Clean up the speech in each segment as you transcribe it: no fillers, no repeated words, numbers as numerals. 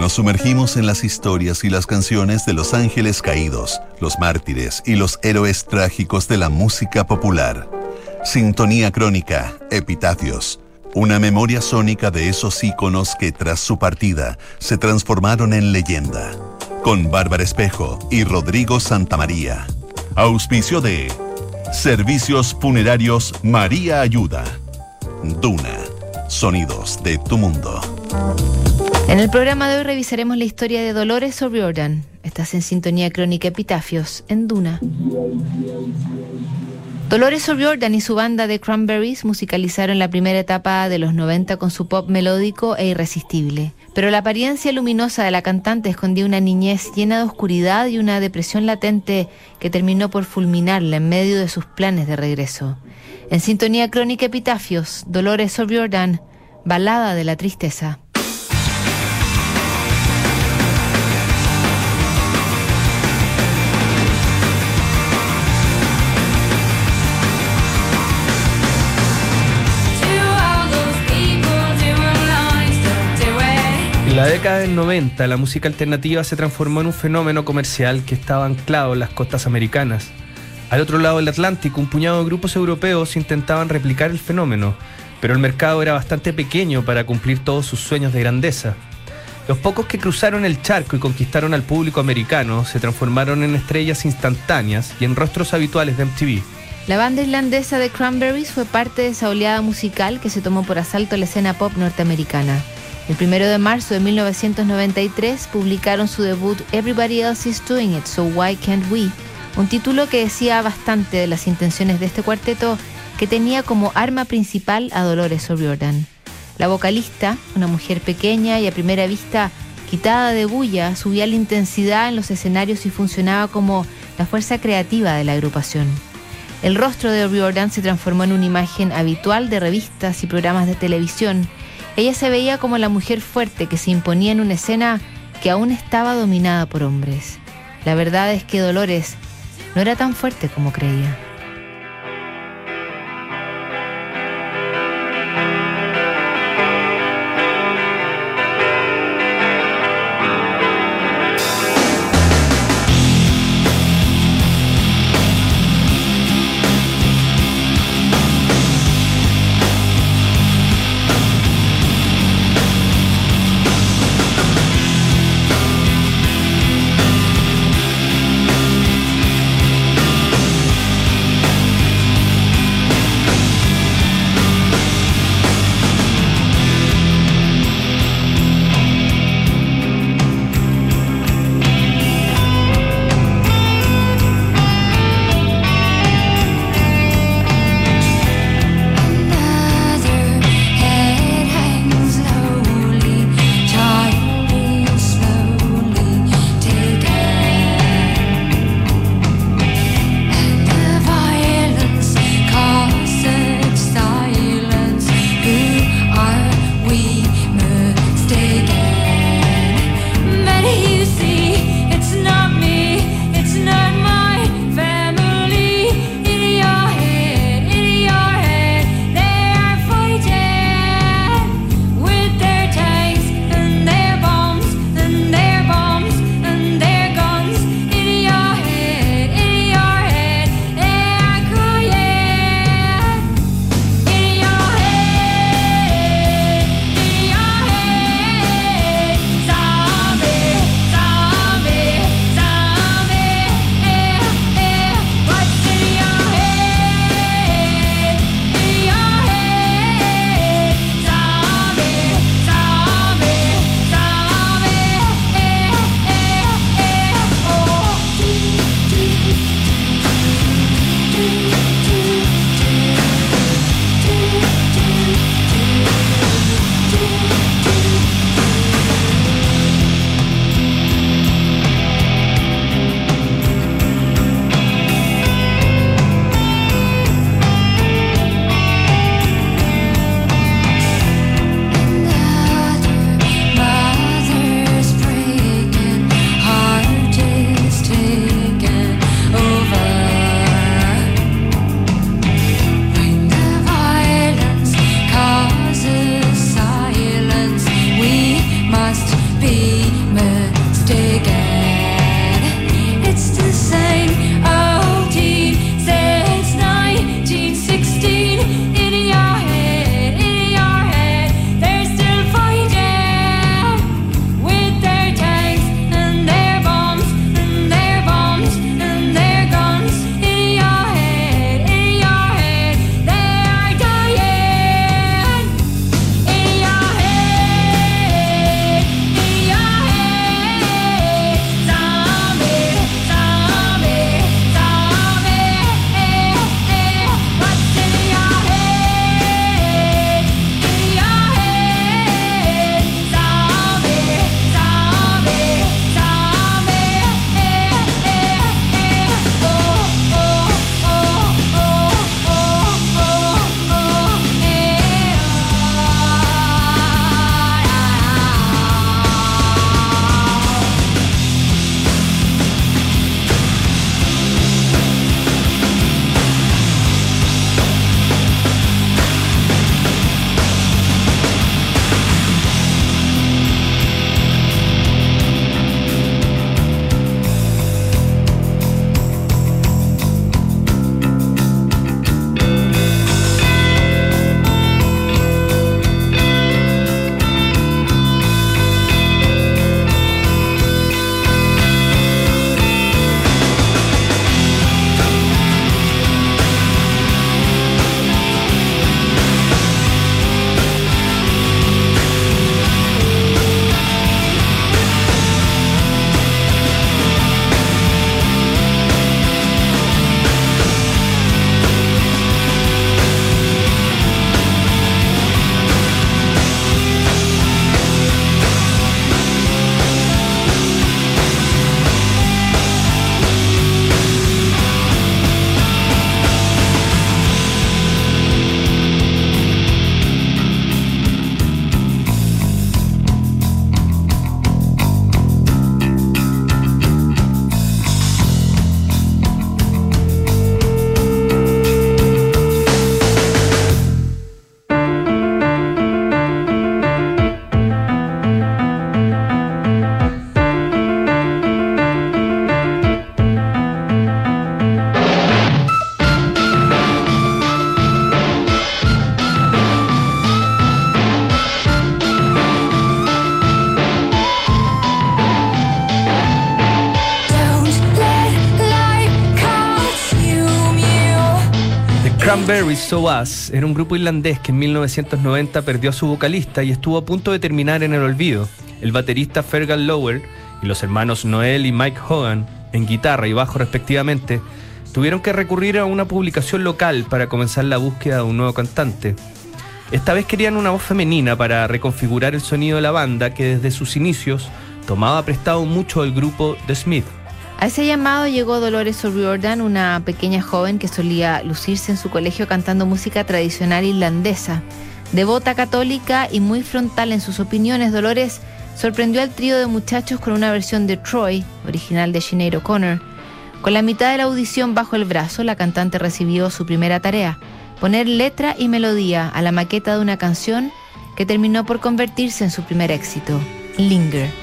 Nos sumergimos en las historias y las canciones de los ángeles caídos, los mártires y los héroes trágicos de la música popular. Sintonía crónica, epitafios. Una memoria sónica de esos íconos que tras su partida se transformaron en leyenda. Con Bárbara Espejo y Rodrigo Santamaría. Auspicio de Servicios Funerarios María Ayuda. Duna. Sonidos de tu mundo. En el programa de hoy revisaremos la historia de Dolores O'Riordan. Estás en Sintonía Crónica Epitafios en Duna. Dolores O'Riordan y su banda The Cranberries musicalizaron la primera etapa de los 90 con su pop melódico e irresistible. Pero la apariencia luminosa de la cantante escondía una niñez llena de oscuridad y una depresión latente que terminó por fulminarla en medio de sus planes de regreso. En Sintonía Crónica Epitafios, Dolores O'Riordan, Balada de la Tristeza. En la década del 90, la música alternativa se transformó en un fenómeno comercial que estaba anclado en las costas americanas. Al otro lado del Atlántico, un puñado de grupos europeos intentaban replicar el fenómeno, pero el mercado era bastante pequeño para cumplir todos sus sueños de grandeza. Los pocos que cruzaron el charco y conquistaron al público americano se transformaron en estrellas instantáneas y en rostros habituales de MTV. La banda irlandesa The Cranberries fue parte de esa oleada musical que se tomó por asalto la escena pop norteamericana. El 1 de marzo de 1993 publicaron su debut Everybody Else Is Doing It, So Why Can't We? Un título que decía bastante de las intenciones de este cuarteto que tenía como arma principal a Dolores O'Riordan. La vocalista, una mujer pequeña y a primera vista quitada de bulla, subía la intensidad en los escenarios y funcionaba como la fuerza creativa de la agrupación. El rostro de O'Riordan se transformó en una imagen habitual de revistas y programas de televisión. Ella se veía como la mujer fuerte que se imponía en una escena que aún estaba dominada por hombres. La verdad es que Dolores no era tan fuerte como creía. Cranberries So Us era un grupo irlandés que en 1990 perdió a su vocalista y estuvo a punto de terminar en el olvido. El baterista Fergal Lower y los hermanos Noel y Mike Hogan, en guitarra y bajo respectivamente, tuvieron que recurrir a una publicación local para comenzar la búsqueda de un nuevo cantante. Esta vez querían una voz femenina para reconfigurar el sonido de la banda, que desde sus inicios tomaba prestado mucho del grupo The Smiths. A ese llamado llegó Dolores O'Riordan, una pequeña joven que solía lucirse en su colegio cantando música tradicional irlandesa. Devota católica y muy frontal en sus opiniones, Dolores sorprendió al trío de muchachos con una versión de Troy, original de Sinead O'Connor. Con la mitad de la audición bajo el brazo, la cantante recibió su primera tarea: poner letra y melodía a la maqueta de una canción que terminó por convertirse en su primer éxito, Linger.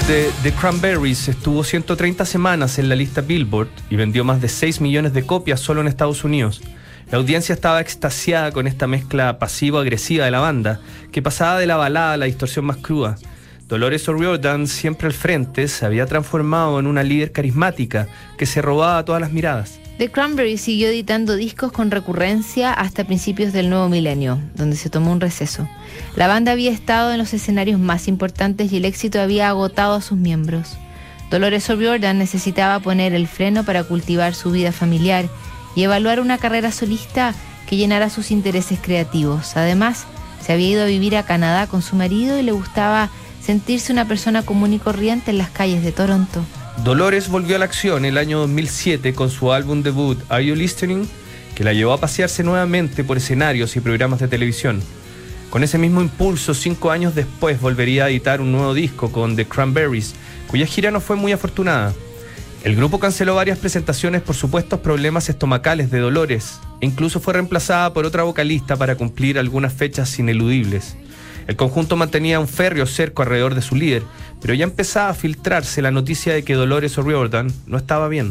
The Cranberries estuvo 130 semanas en la lista Billboard y vendió más de 6 millones de copias solo en Estados Unidos. La audiencia estaba extasiada con esta mezcla pasivo-agresiva de la banda, que pasaba de la balada a la distorsión más cruda. Dolores O'Riordan, siempre al frente, se había transformado en una líder carismática que se robaba todas las miradas. The Cranberries siguió editando discos con recurrencia hasta principios del nuevo milenio, donde se tomó un receso. La banda había estado en los escenarios más importantes y el éxito había agotado a sus miembros. Dolores O'Riordan necesitaba poner el freno para cultivar su vida familiar y evaluar una carrera solista que llenara sus intereses creativos. Además, se había ido a vivir a Canadá con su marido y le gustaba sentirse una persona común y corriente en las calles de Toronto. Dolores volvió a la acción el año 2007 con su álbum debut Are You Listening?, que la llevó a pasearse nuevamente por escenarios y programas de televisión. Con ese mismo impulso, 5 años después volvería a editar un nuevo disco con The Cranberries, cuya gira no fue muy afortunada. El grupo canceló varias presentaciones por supuestos problemas estomacales de Dolores e incluso fue reemplazada por otra vocalista para cumplir algunas fechas ineludibles. El conjunto mantenía un férreo cerco alrededor de su líder, pero ya empezaba a filtrarse la noticia de que Dolores O'Riordan no estaba bien.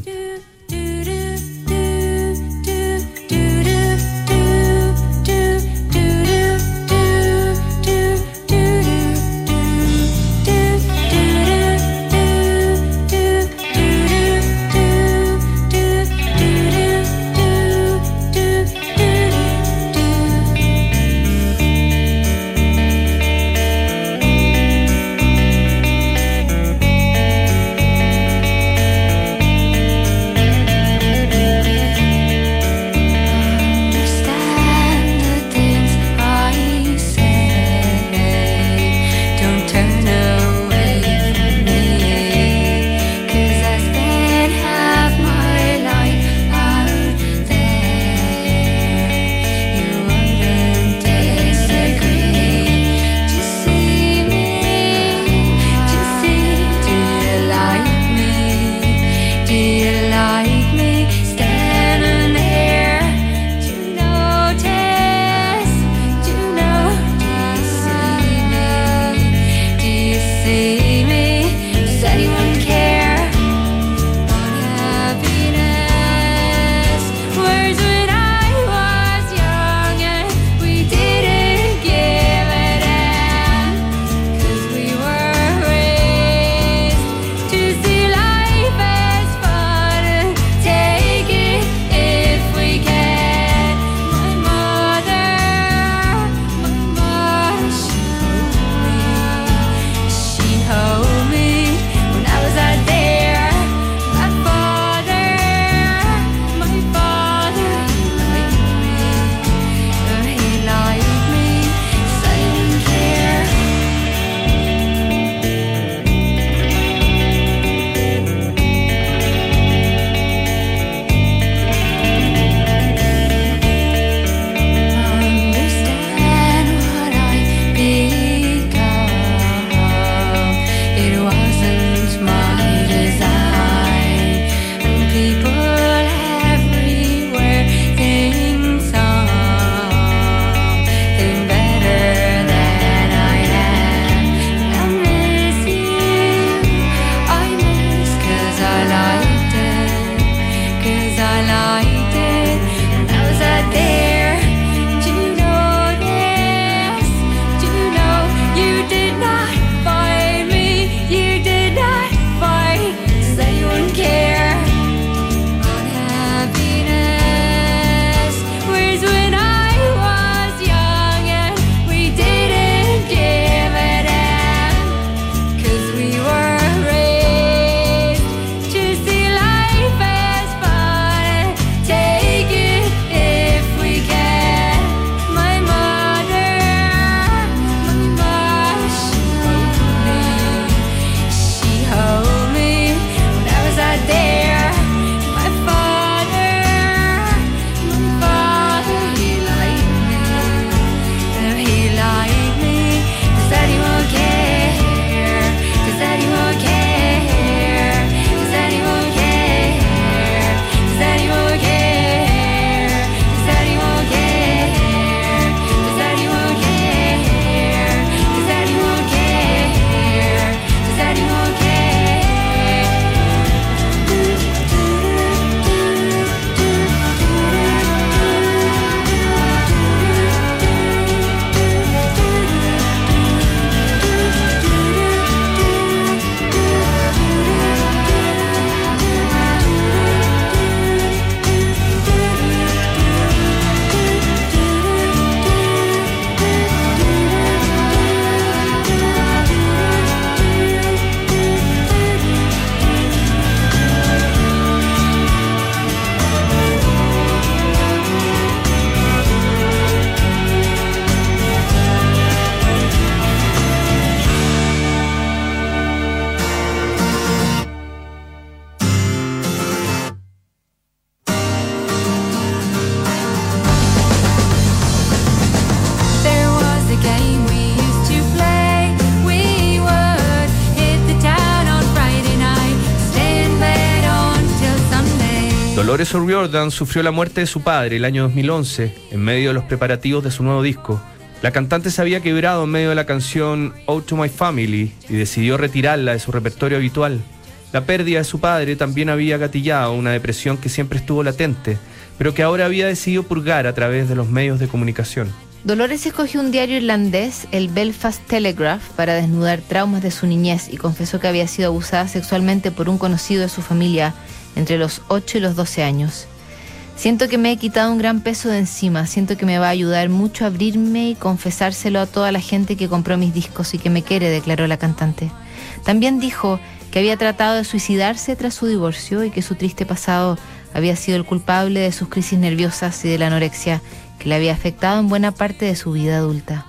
Dolores O'Riordan sufrió la muerte de su padre el año 2011, en medio de los preparativos de su nuevo disco. La cantante se había quebrado en medio de la canción Ode to My Family y decidió retirarla de su repertorio habitual. La pérdida de su padre también había gatillado una depresión que siempre estuvo latente, pero que ahora había decidido purgar a través de los medios de comunicación. Dolores escogió un diario irlandés, el Belfast Telegraph, para desnudar traumas de su niñez y confesó que había sido abusada sexualmente por un conocido de su familia entre los 8 y los 12 años. Siento que me he quitado un gran peso de encima, siento que me va a ayudar mucho a abrirme y confesárselo a toda la gente que compró mis discos y que me quiere, declaró la cantante. También dijo que había tratado de suicidarse tras su divorcio y que su triste pasado había sido el culpable de sus crisis nerviosas y de la anorexia que le había afectado en buena parte de su vida adulta.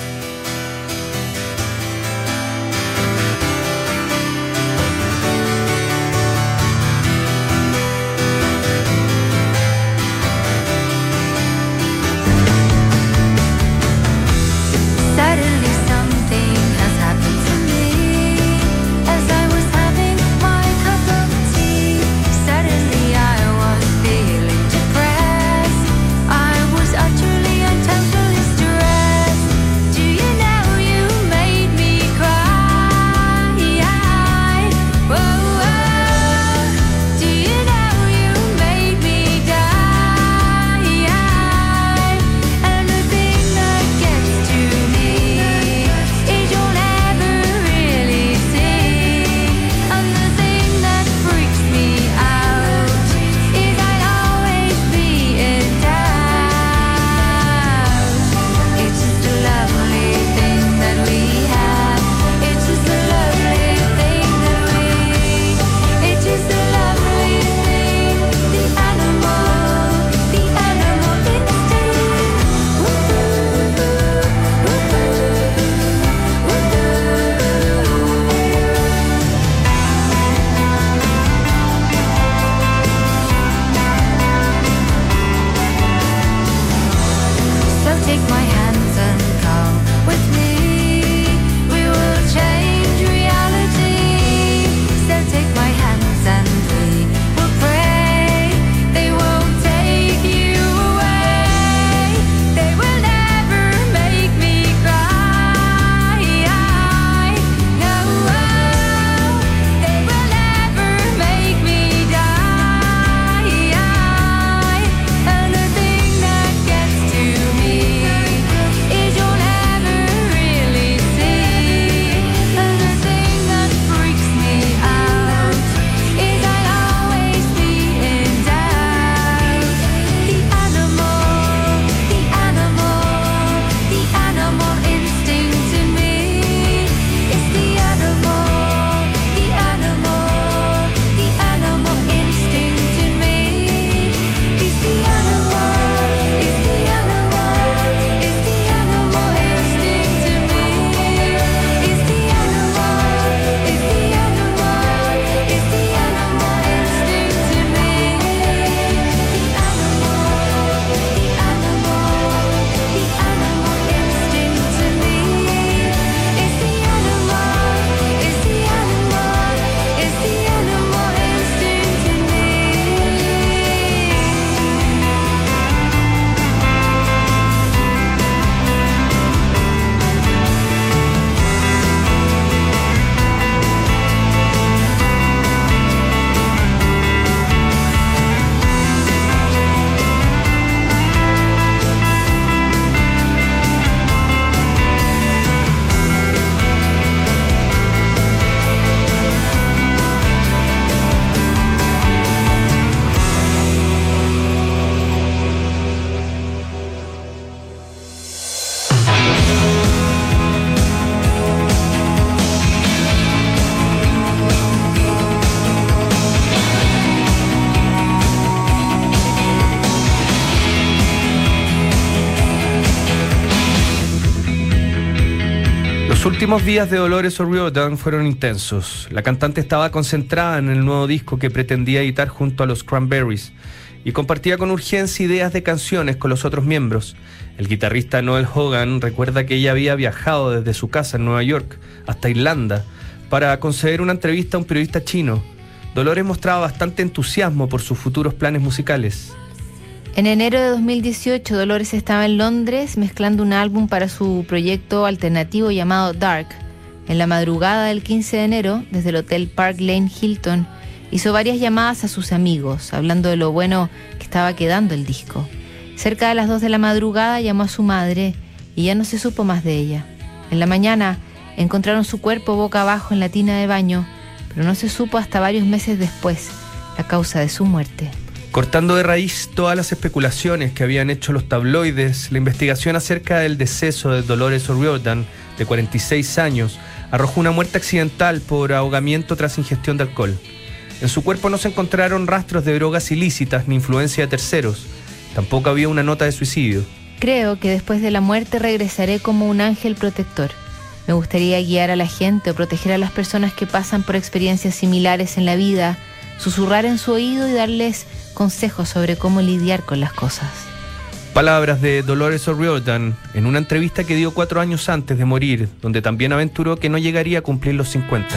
Los últimos días de Dolores O'Riordan fueron intensos. La cantante estaba concentrada en el nuevo disco que pretendía editar junto a los Cranberries y compartía con urgencia ideas de canciones con los otros miembros. El guitarrista Noel Hogan recuerda que ella había viajado desde su casa en Nueva York hasta Irlanda para conceder una entrevista a un periodista chino Dolores mostraba bastante entusiasmo por sus futuros planes musicales. En enero de 2018, Dolores estaba en Londres mezclando un álbum para su proyecto alternativo llamado Dark. En la madrugada del 15 de enero, desde el Hotel Park Lane Hilton, hizo varias llamadas a sus amigos, hablando de lo bueno que estaba quedando el disco. Cerca de las 2 de la madrugada llamó a su madre y ya no se supo más de ella. En la mañana encontraron su cuerpo boca abajo en la tina de baño, pero no se supo hasta varios meses después la causa de su muerte. Cortando de raíz todas las especulaciones que habían hecho los tabloides, la investigación acerca del deceso de Dolores O'Riordan, de 46 años, arrojó una muerte accidental por ahogamiento tras ingestión de alcohol. En su cuerpo no se encontraron rastros de drogas ilícitas ni influencia de terceros. Tampoco había una nota de suicidio. Creo que después de la muerte regresaré como un ángel protector. Me gustaría guiar a la gente o proteger a las personas que pasan por experiencias similares en la vida, susurrar en su oído y darles consejos sobre cómo lidiar con las cosas. Palabras de Dolores O'Riordan en una entrevista que dio 4 años antes de morir, donde también aventuró que no llegaría a cumplir los 50.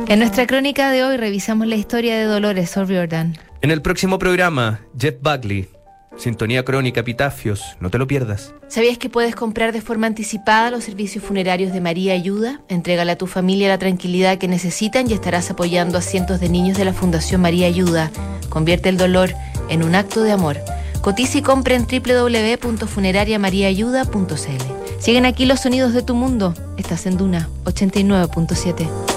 En nuestra crónica de hoy revisamos la historia de Dolores O'Riordan. En el próximo programa, Jeff Buckley, Sintonía Crónica, Epitafios, no te lo pierdas. ¿Sabías que puedes comprar de forma anticipada los servicios funerarios de María Ayuda? Entrégale a tu familia la tranquilidad que necesitan y estarás apoyando a cientos de niños de la Fundación María Ayuda. Convierte el dolor en un acto de amor. Cotiza y compra en www.funerariamariaayuda.cl. Siguen aquí los sonidos de tu mundo. Estás en Duna 89.7.